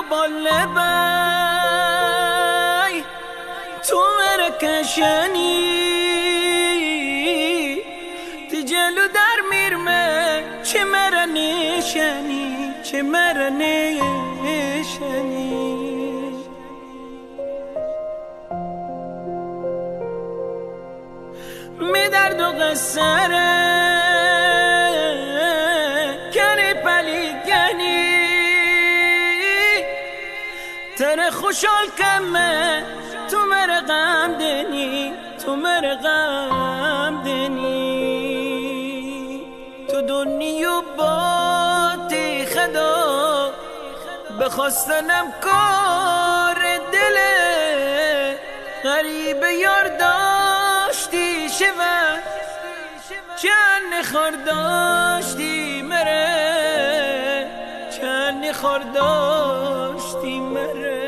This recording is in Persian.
باله بای تو مره کشنی تی جلو در میرمه چه مره نیشنی چه مره نیشنی می درد و قصره کنی پلی گنی تر خوشحال کمه تو مر غم دنی تو مر غم دنی تو دنیا با تی خدا بخواستنم کار دله غریب یار داشتی شود چند خور داشتی مره چند خور داشتی مره